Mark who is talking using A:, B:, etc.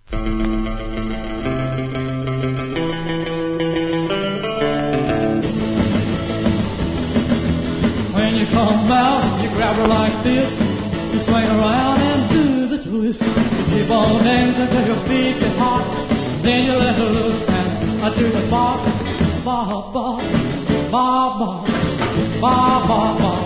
A: When you come out, you grab her like this. You swing around and do the twist. You keep on dancing till your feet get hot. Then you let her loose and I do the bop, bop, bop, bop, bop, bop, bop, bop.